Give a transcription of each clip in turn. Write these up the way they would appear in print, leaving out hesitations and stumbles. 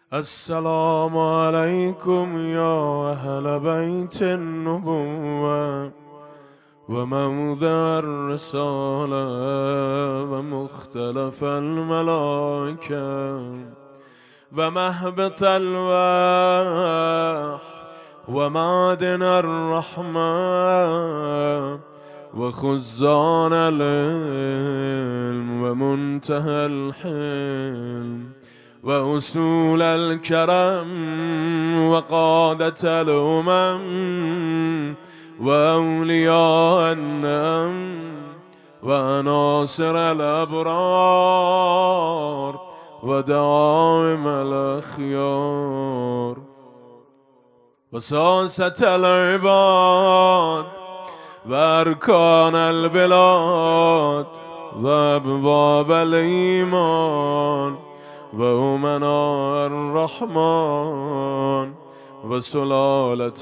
السلام عليكم يا أهل بيت النبوة وموضع الرسالة ومختلف الملائكة ومهبط الوحي ومعدن الرحمة وخزان العلم ومنتهى الحلم وأصول الكرم وقادة الأمم وأولياء النعم وعناصر الأبرار ودعائم الأخيار وساسة العباد وأركان البلاد وأبواب الإيمان وأمناء الرحمن وسلالة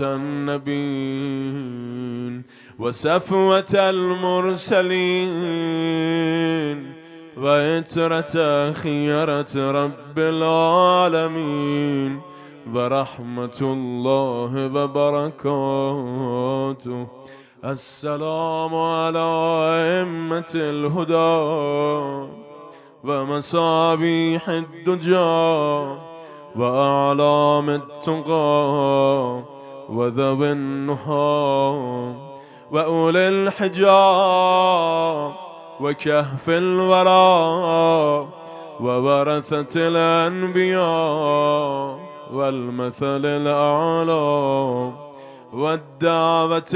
النبيين وسفوة المرسلين وإترة خيرة رب العالمين ورحمة الله وبركاته. السلام على أئمة الهدى ومصابيح الدجى وأعلام التقى وذوي النهى وأولي الحجاب وكهف الورى وورثة الأنبياء والمثل الأعلى والدعوة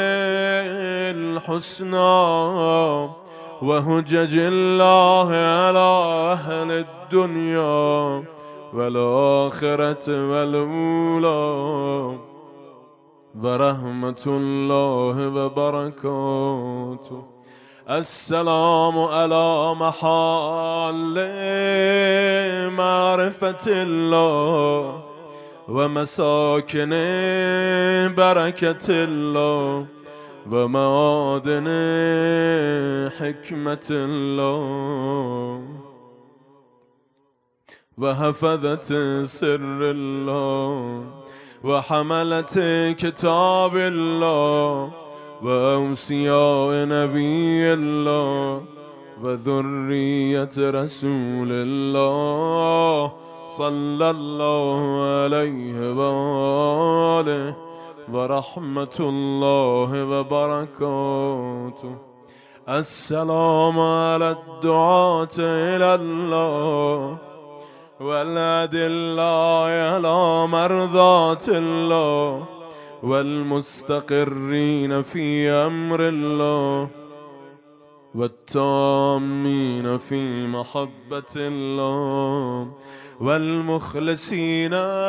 الحسنى وهجج الله على أهل الدنيا والآخرة والأولى ورحمة الله وبركاته. السلام على محال معرفة الله ومساكن بركة الله ومعادن حكمة الله وحفظة سر الله وحملة كتاب الله وأوصياء نبي الله وذرية رسول الله صلى الله عليه وآله ورحمة الله وبركاته. السلام على الدعاة إلى الله والأدلاء على مرضات الله والمستقرين في أمر الله والتامين في محبة الله والمخلصين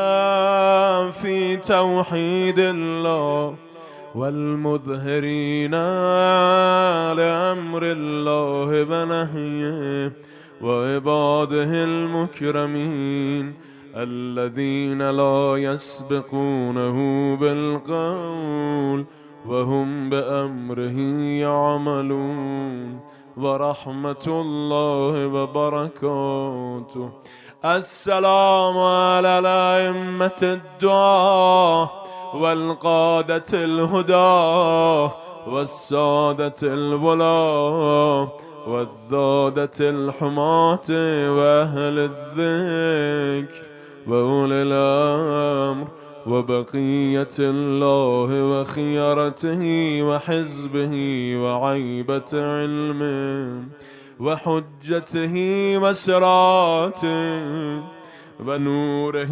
في توحيد الله والمظهرين لأمر الله ونهيه وعباده المكرمين الذين لا يسبقونه بالقول وهم بأمره يعملون ورحمة الله وبركاته. السلام على الأئمة الدعاء والقادة الهدى والسادة الولاة والذادة الحماة وأهل الذكر وأولي الأمر وبقية الله وخيرته وحزبه وعيبة علمه وحجته وسراته ونوره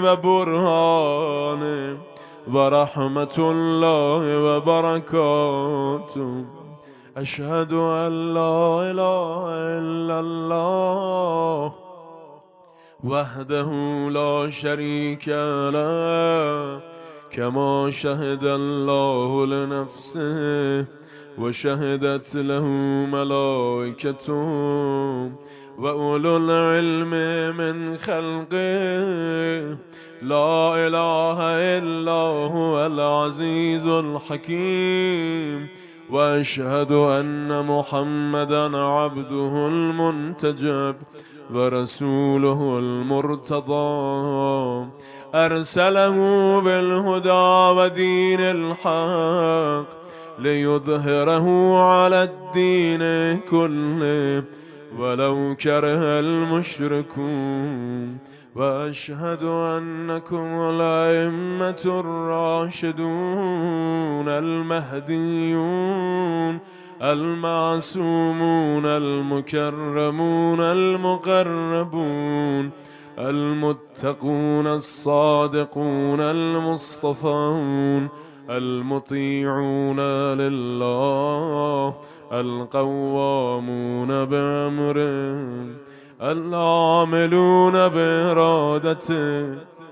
وبرهانه ورحمة الله وبركاته. أشهد أن لا إله إلا الله وحده لا شريك له كما شهد الله لنفسه وشهدت له ملائكته وأولو العلم من خلقه لا إله إلا هو العزيز الحكيم وأشهد أن محمدًا عبده المنتجب ورسوله المرتضى أرسله بالهدى ودين الحق ليظهره على الدين كله ولو كره المشركون. وأشهد أنكم الأئمة الراشدون المهديون المعصومون المكرمون المقربون المتقون الصادقون المصطفون المطيعون لله القوامون بأمره العاملون بإرادته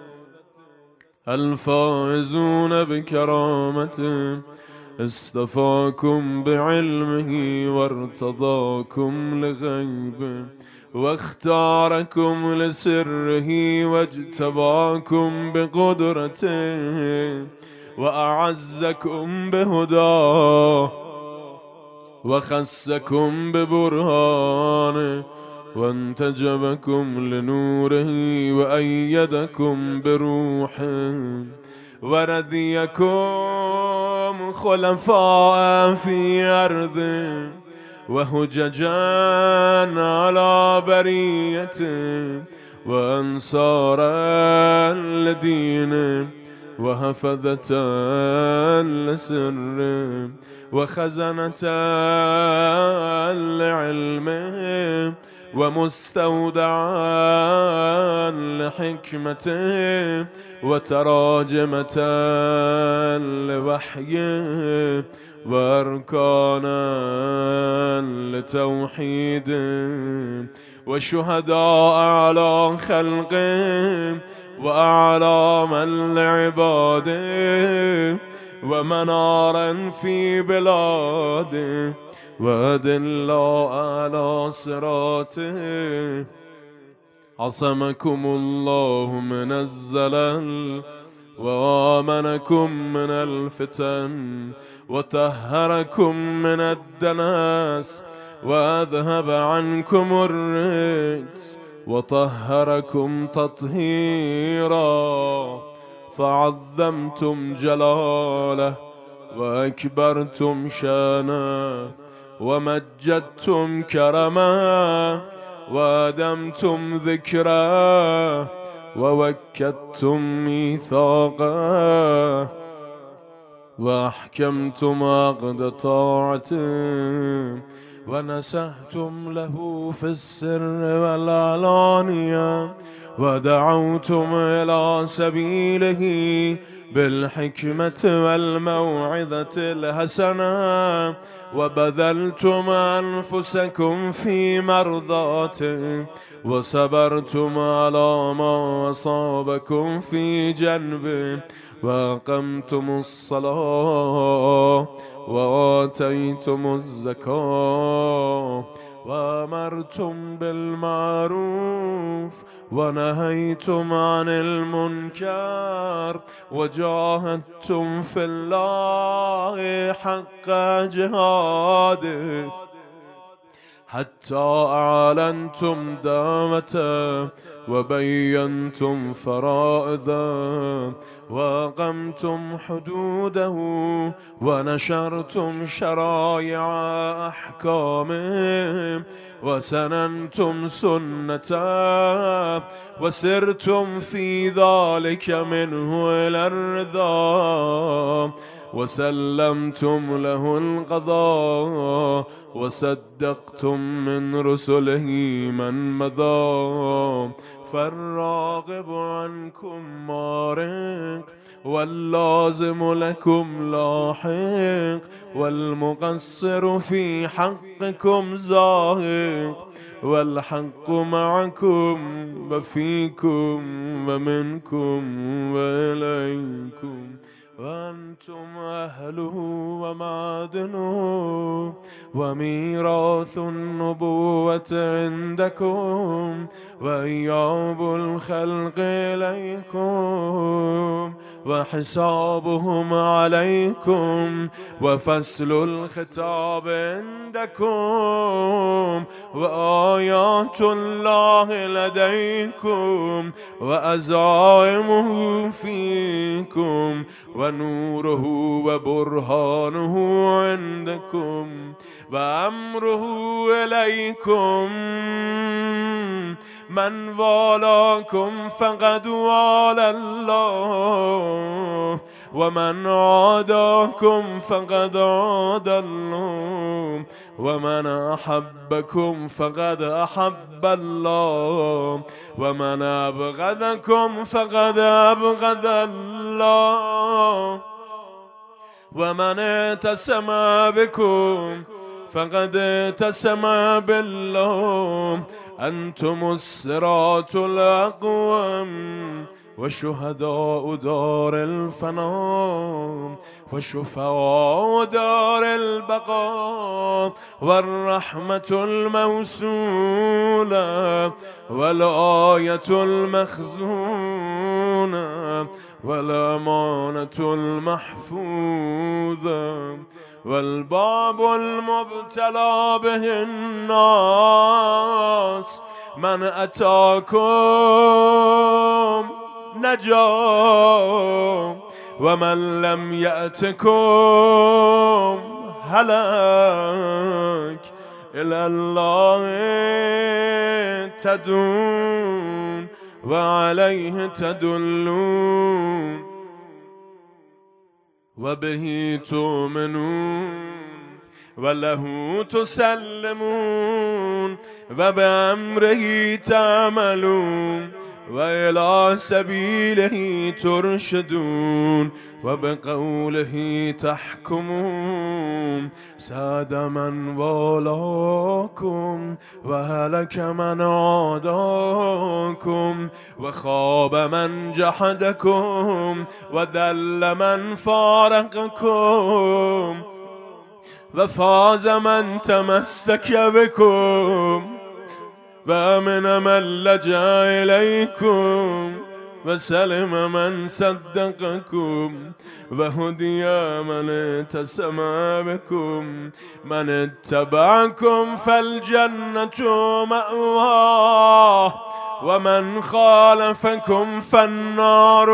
الفائزون بكرامته اصطفاكم بعلمه وارتضاكم لغيبه واختاركم لسره واجتباكم بقدرته وأعزكم بهداه وخسكم ببرهانه وانتجبكم لنوره وأيدكم بروحه ورضيكم خلفاء في أرضه وهججا على بريته وأنصارا لدينه وحفظة لسره وخزنة لعلمه ومستودعا لحكمته وتراجمة لوحيه وأركانا لتوحيده وشهداء على خلقه وأعلاما لعباده ومنارا في بلاده وأدلا على صراطه. عصمكم الله من الزلل وآمنكم من الفتن وطهركم من الدنس وأذهب عنكم الرجس وطهركم تطهيرا فعظمتم جلاله وأكبرتم شانه ومجدتم كرما وادمتم ذكرا ووكدتم ميثاقا وأحكمتم عقد طاعته ونسهتم له في السر والعلانية ودعوتم إلى سبيله بالحكمة والموعظة الحسنة وبذلتم أنفسكم في مرضاته وصبرتم على ما أصابكم في جنبه وأقمتم الصلاة وآتيتم الزكاة وأمرتم بالمعروف ونهيتم عن المنكر وجاهدتم في الله حق جهاده حتى أعلنتم دامته وبينتم فرائضه وأقمتم حدوده ونشرتم شرائع أحكامه وسننتم سنته وسرتم في ذلك منه إلى الرضا وسلمتم له القضاء وصدقتم من رسله من مضى فالراغب عنكم مارق واللازم لكم لاحق والمقصر في حقكم زاهق والحق معكم وفيكم ومنكم وإليكم وأنتم أهله ومعدنه وميراث النبوة عندكم وإياب الخلق إليكم وحسابهم عليكم وفصل الخطاب عندكم وآيات الله لديكم وعزائمه فيكم ونوره وبرهانه عندكم وأمره إليكم من والاكم فقد والى الله ومن عاداكم فقد عادى الله ومن أحبكم فقد أحب الله ومن أبغضكم فقد أبغض الله ومن اعتصم بكم فقد اعتصم بالله أنتم الصراط الأقوم وشهداء دار الفناء وشفعاء دار البقاء والرحمة الموصولة والآية المخزونة والأمانة المحفوظة والباب المبتلى به الناس من أتاكم نجا ومن لم يأتكم هلك إلى الله تدون وعليه تدلون وبه تؤمنون وله تسلمون وبأمره تعملون وإلى سبيله ترشدون وبقوله تحكمون ساد من والاكم وهلك من عاداكم وخاب من جحدكم وذل من فارقكم وفاز من تمسك بكم وأمن من لجأ إليكم وسلم من صدقكم وهدي من اتسم بكم من اتبعكم فالجنة مأواه ومن خالفكم فالنار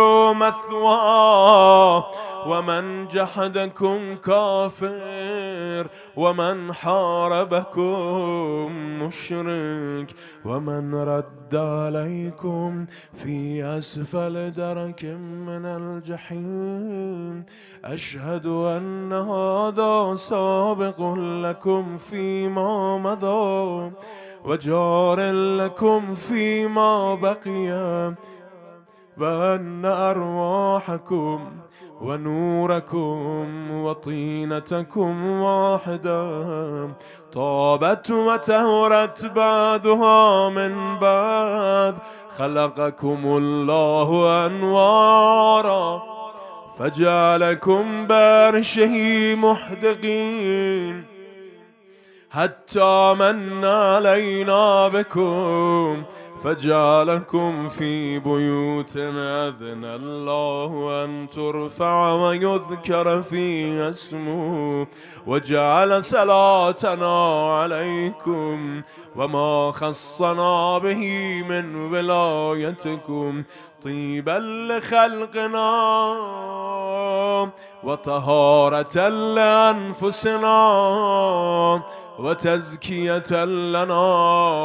مثواه ومن جحدكم كافر ومن حاربكم مشرك ومن رد عليكم في أسفل درك من الجحيم أشهد أن هذا سابق لكم فيما مضى وجار لكم فيما بقي وأن أرواحكم ونوركم وطينتكم واحدة طابت وتهرت بعضها من بعض خلقكم الله أنوارا فجعلكم برشه محدقين حتى من علينا بكم فجعلكم في بيوت أذن الله أن ترفع ويذكر فيها اسمه وجعل صلاتنا عليكم وما خصنا به من ولايتكم طيبا لخلقنا وطهارة لأنفسنا وتزكية لنا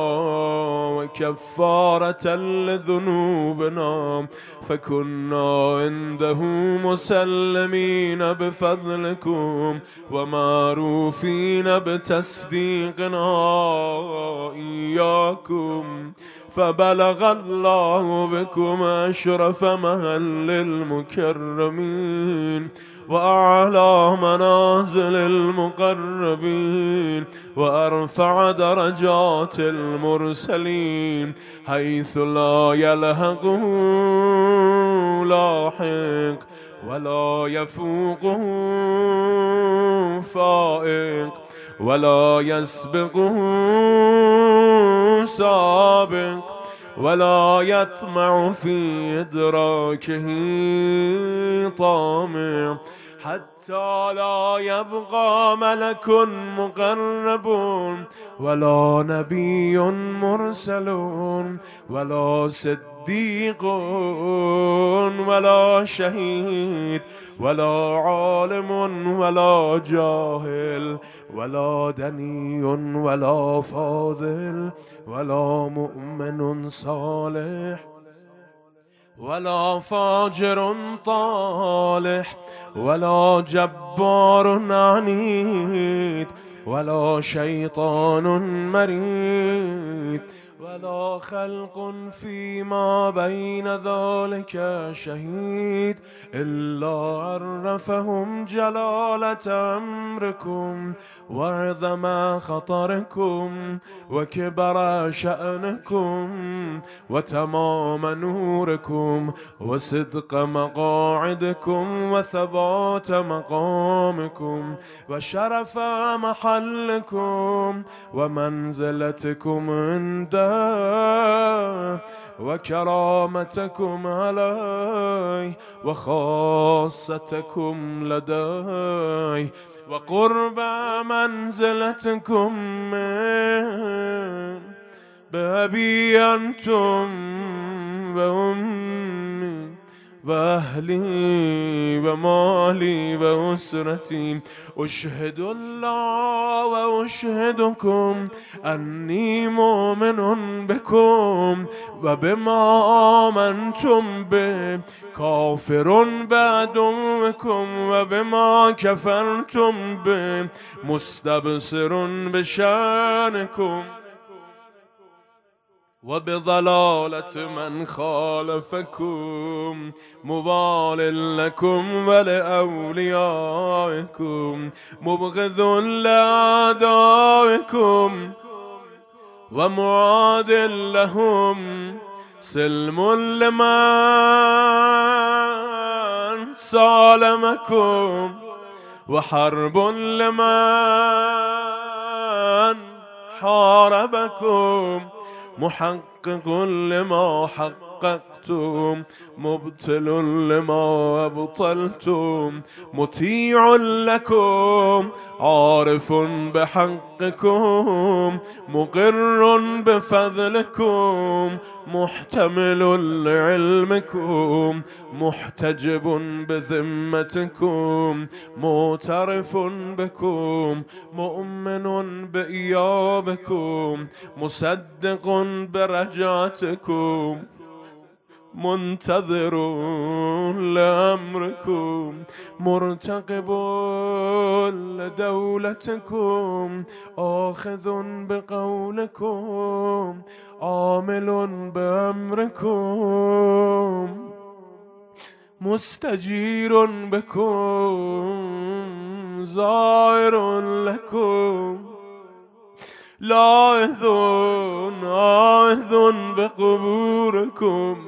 وكفارة لذنوبنا فكنا عنده مسلمين بفضلكم ومعروفين بتصديقنا إياكم فبلغ الله بكم أشرف مهل المكرمين وأعلى منازل المقربين وأرفع درجات المرسلين حيث لا يلحقه لاحق ولا يفوقه فائق ولا يسبقه سابق ولا يطمع في إدراكه طامع، حتى لا يبقى ملك مقرب ولا نبي مرسل ولا صديق ولا شهيد ولا عالم ولا جاهل ولا دني ولا فاضل ولا مؤمن صالح ولا فاجر طالح ولا جبار عنيد ولا شيطان مريد ولا خلق فيما بين ذلك شهيد، إلا عرفهم جلالة أمركم وعظم خطركم وكبر شأنكم وتمام نوركم وصدق مقاعدكم وثبات مقامكم وشرف محلكم ومنزلتكم عنده وكرامتكم علي وخاصتكم لدي وقرب منزلتكم من بأبي أنتم وأمي وأهلي ومالي وأسرتي، أشهد الله وأشهدكم أني مؤمن بكم وبما آمنتم به كافر بعدوكم وبما كفرتم به مستبصر بشأنكم وبضلالة من خالفكم موال لكم ولأوليائكم مبغض لأعدائكم ومعاد لهم سلم لمن سالمكم وحرب لمن حاربكم محقق لما حققتم مبطل لما أبطلتم مطيع لكم عارف بحقكم مقر بفضلكم محتمل لعلمكم محتجب بذمتكم معترف بكم مؤمن بإيابكم مصدق برجعتكم منتظر لأمركم مرتقب لدولتكم آخذ بقولكم عامل بأمركم مستجير بكم زائر لكم لاحظ آخذ بقبوركم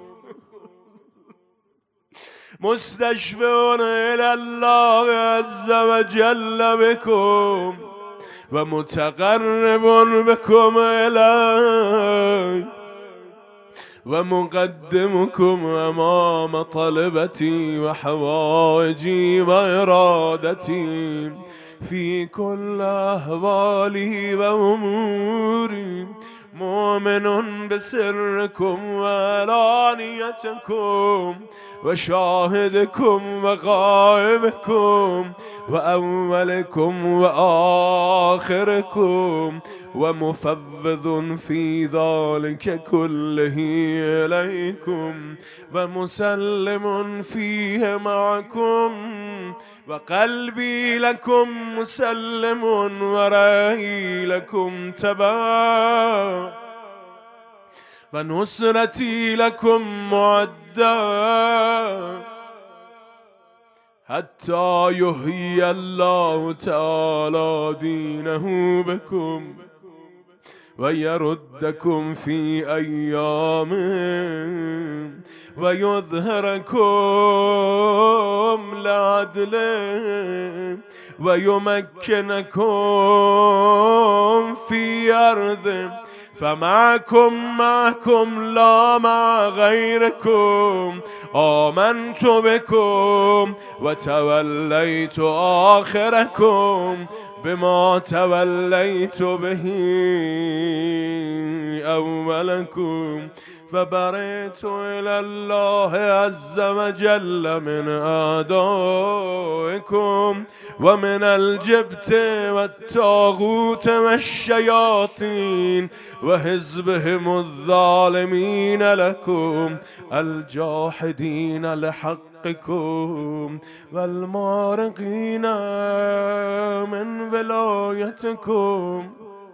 مستشفع إلى الله عز وجل بكم ومتقرب بكم إليه ومقدمكم أمام طلبتي وحوائجي وإرادتي في كل أحوالي وأموري مؤمن بسركم وعلانيتكم وشاهدكم وغائبكم وأولكم وآخركم ومفوض في ذلك كله إليكم ومسلم فيه معكم وقلبي لكم مسلم ورأيي لكم تبع ونصرتي لكم معدة حتى يحيي الله تعالى دينه بكم ويردكم في أيام ويظهركم لعدله ويمكنكم في أرض فمعكم لا مع غيركم. آمنت بكم وتوليت آخركم بما توليت به أولكم. فبرئت إلى الله عز وجل من أعدائكم ومن الجبت والطاغوت والشياطين وحزبهم الظالمين لكم الجاحدين لحقكم والمارقين من ولايتكم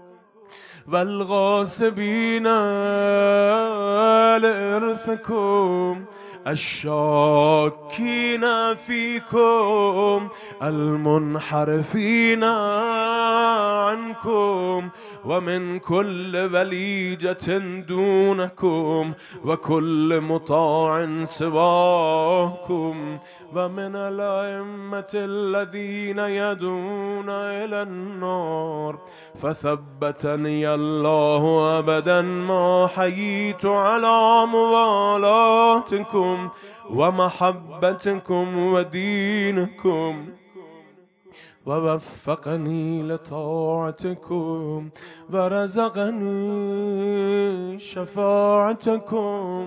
والغاصبين لإرثكم الشاكين فيكم المنحرفين عنكم ومن كل وليجة دونكم وكل مطاع سواكم ومن الأئمة الذين يدعون إلى النار. فثبتني الله أبدا ما حييت على موالاتكم ومحبتكم ودينكم ووفقني لطاعتكم ورزقني شفاعتكم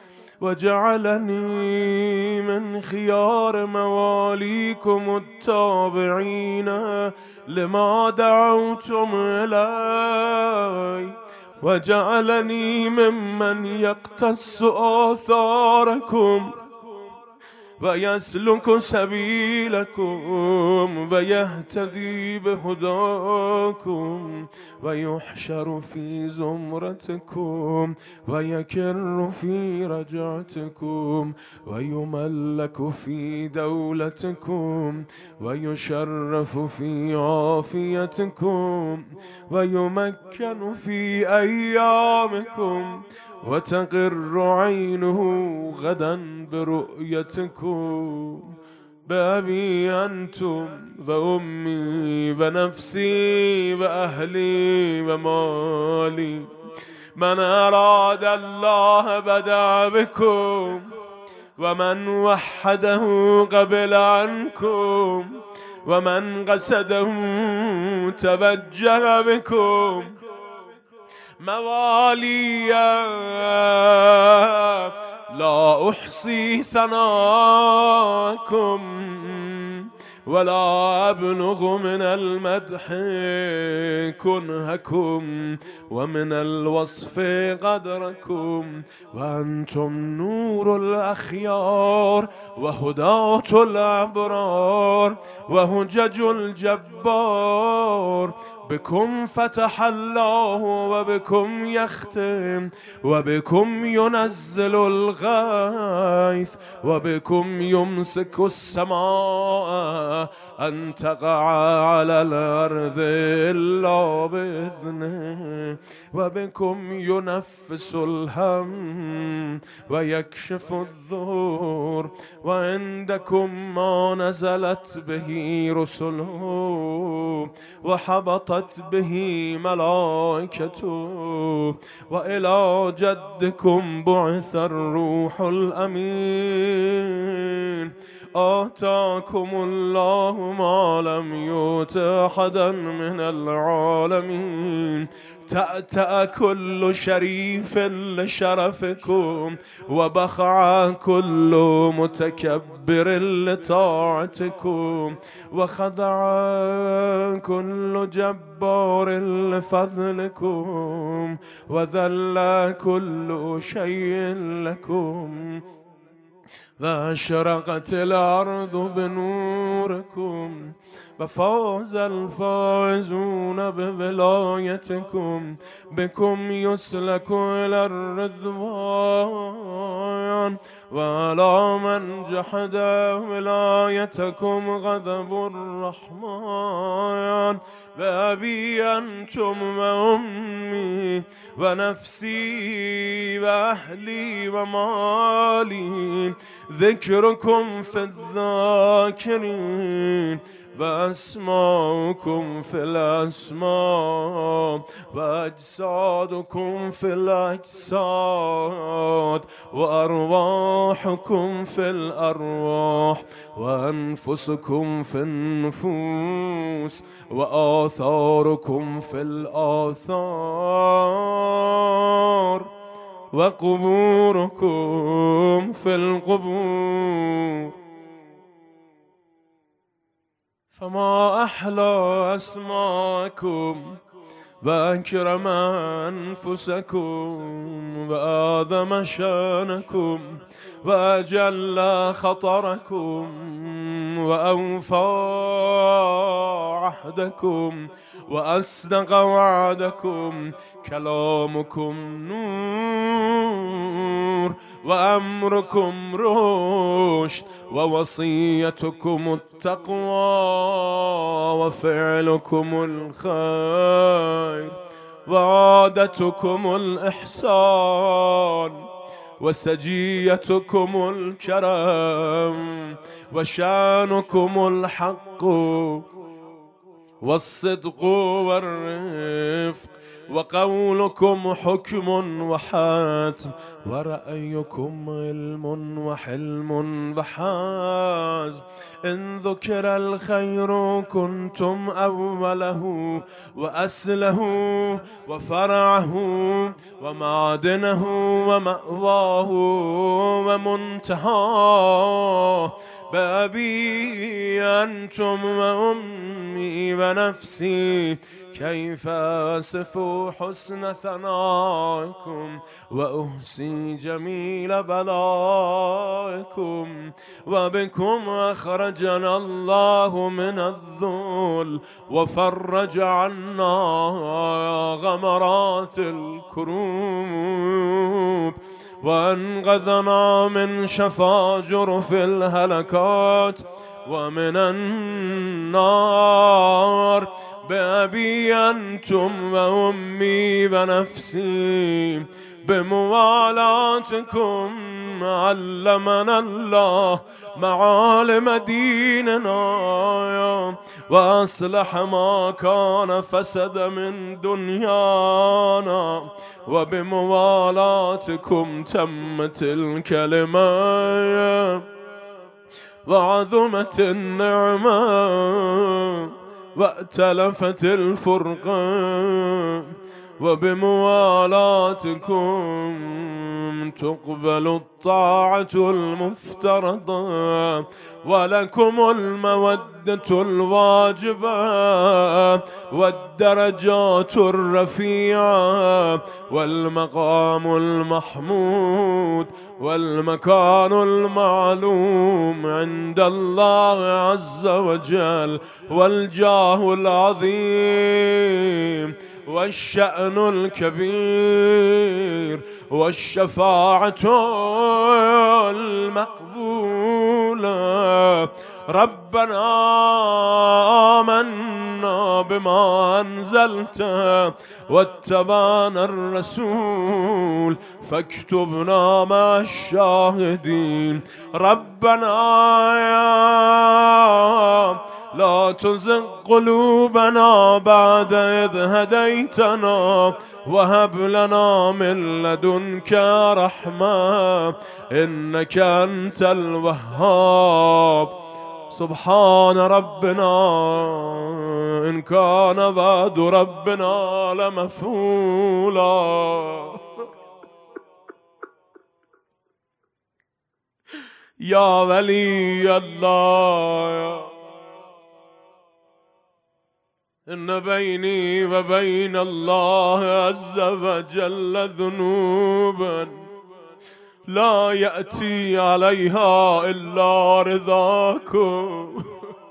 وجعلني من خيار مواليكم التابعين لما دعوتم إلي وجعلني ممن يقتص آثاركم ويسلك سبيلكم ويهتدي بهداكم ويحشر في زمرتكم ويكر في رجعتكم ويملك في دولتكم ويشرف في عافيتكم ويمكن في أيامكم وتقر عينه غدا برؤيتكم. بأبي أنتم وأمي ونفسي وأهلي ومالي من أراد الله بدأ بكم ومن وحده قبل عنكم ومن قصده توجه بكم. مواليا لا أحصي ثناءكم ولا أبلغ من المدح كنهكم ومن الوصف قدركم. وأنتم نور الأخيار وهداة الأبرار وهجج الجبار. بكم فتح الله وبكم يختم وبكم ينزل الغيث وبكم يمسك السماء أن تقع على الأرض إلا بإذنه وبكم ينفس الهم ويكشف الضر. وعندكم ما نزلت به رسله وحبطت به ملائكته. وإلى جدكم بعث الروح الأمين. آتاكم الله ما لم يؤت أحدا من العالمين. تأتأ كل شريف لشرفكم وبخع كل متكبر لطاعتكم وخضع كل جبار لفضلكم وذل كل شيء لكم. فأشرقت الأرض بنوركم، ففاز الفائزون بولايتكم، بكم يسلك إلى الرضوان، وعلى من جحد ولايتكم غضب الرحمن. بأبي أنتم وأمي ونفسي وأهلي ومالي، ذكركم في الذاكرين، وأسماؤكم في الأسماء، وأجسادكم في الأجساد، وأرواحكم في الأرواح، وأنفسكم في النفوس، وآثاركم في الآثار، وقبوركم في القبور. فما أحلى أسماءكم، وأكرم أنفسكم، وأعظم شأنكم، وأجل خطركم، وأوفى عهدكم، وأصدق وعدكم. كلامكم نور، وأمركم رشد، ووصيتكم التقوى، وفعلكم الخير، وعادتكم الإحسان، وسجيتكم الكرم، وشانكم الحق، والصدق والرفق، وقولكم حكم وحاتم، ورأيكم علم وحلم وحازم. إن ذكر الخير كنتم أوله وأسله وفرعه ومعدنه ومأواه ومنتهاه. بأبي أنتم وأمي ونفسي، كيف أصف حسن ثنائكم، وأحصي جميل بلائكم. وبكم أخرجنا الله من الذل، وفرج عنا غمرات الكروب، وأنقذنا من شفاجر في الهلكات ومن النار. بأبي أنتم وأمي ونفسي، بموالاتكم علمنا الله معالم ديننا، وأصلح ما كان فسد من دنيانا. وبموالاتكم تمت الكلمة، وعظمت النعمة، وائتلفت الفرقان. وبموالاتكم تقبل الطاعة المفترضة، ولكم المودة الواجبة، والدرجات الرفيعة، والمقام المحمود، والمكان المعلوم عند الله عز وجل، والجاه العظيم، والشأن الكبير، والشفاعة المقبولة. ربنا آمنا بما أنزلت، واتبعنا الرسول، فاكتبنا مع الشاهدين. ربنا لا تزغ قلوبنا بعد إذ هديتنا، وهب لنا من لدنك رحمة، إنك أنت الوهاب. سبحان ربنا إن كان وعد ربنا لمفعولا. يا ولي الله، إن بيني وبين الله عز وجل ذنوبا، لا يأتي عليها إلا رضاكم.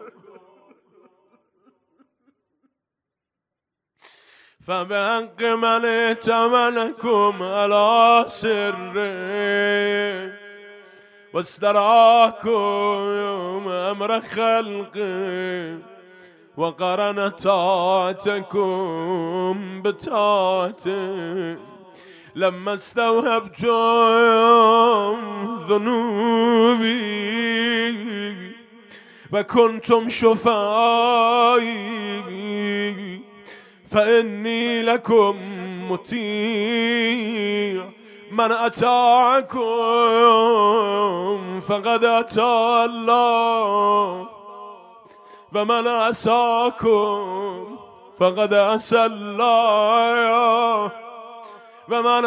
فبحق من ائتمنكم على سره واستراكم أمر خلقه وقرن طاعتكم بطاعته لما استوهبتم ذنوبي وكنتم شفائي فإني لكم مطيع من أطاعكم فقد أطاع الله ومن عصاكم فقد عصى الله ومن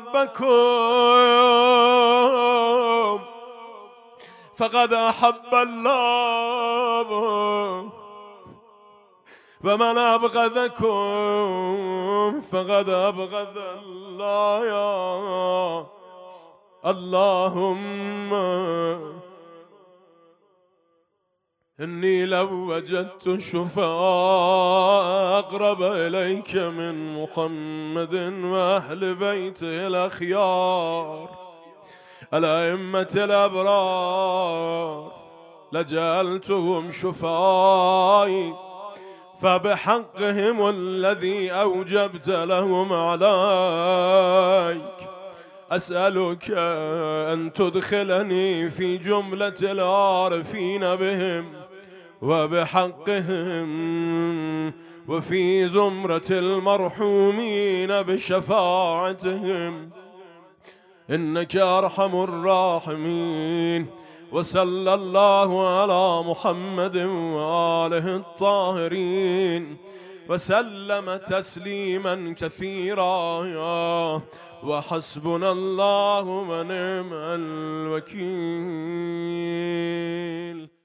أحبكم فقد أحب الله ومن أبغضكم فقد أبغض الله. يا اللهم إني لو وجدت شفاء أقرب إليك من محمد وأهل بيته الأخيار الأئمة الأبرار لجعلتهم شفائي فبحقهم الذي أوجبت لهم عليك أسألك أن تدخلني في جملة العارفين بهم وبحقهم وفي زمرة المرحومين بشفاعتهم إنك أرحم الراحمين. وصلى الله على محمد وآله الطاهرين وسلم تسليما كثيرا وحسبنا الله ونعم الوكيل.